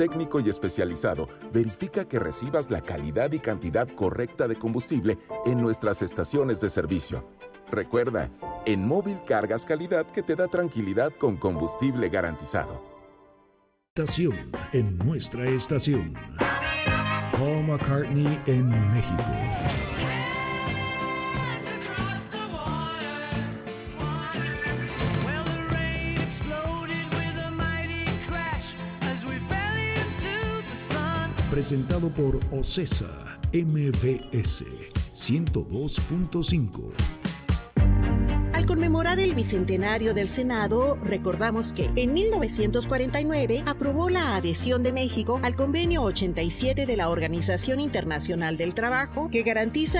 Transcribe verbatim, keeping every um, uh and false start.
técnico y especializado verifica que recibas la calidad y cantidad correcta de combustible en nuestras estaciones de servicio. Recuerda, en Móvil cargas calidad que te da tranquilidad con combustible garantizado. Estación en nuestra estación. Paul McCartney en México. Presentado por OCESA M B S ciento dos punto cinco. Al conmemorar el bicentenario del Senado, recordamos que en mil novecientos cuarenta y nueve aprobó la adhesión de México al Convenio ochenta y siete de la Organización Internacional del Trabajo, que garantiza